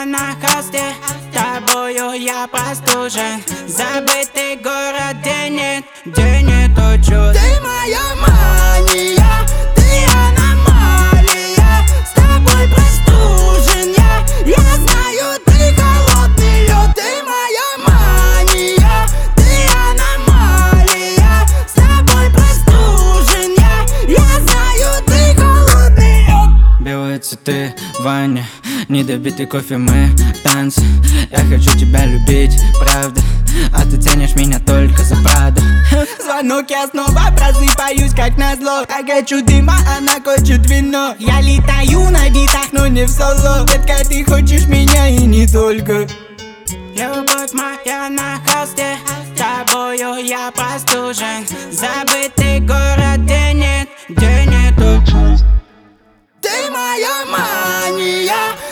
на холсте, тобою я простужен. Забытый город, где нет чувств. Ты моя мания, ты аномалия. С тобой простужен я знаю, ты холодный лед. Ты моя мания, ты аномалия. С тобой простужен я знаю, ты холодный лед. Белые цветы в ванне, недопитый кофе, мы в танце. Я хочу тебя любить, правда, а ты ценишь меня только за правду. Звонок, я снова просыпаюсь, как назло. Я хочу дыма, она хочет вино. Я летаю на битах, но не в соло. Детка, ты хочешь меня и не только. Любовь моя на холсте, тобою я простужен. Забытый город, где нет чувств. Ты моя мания,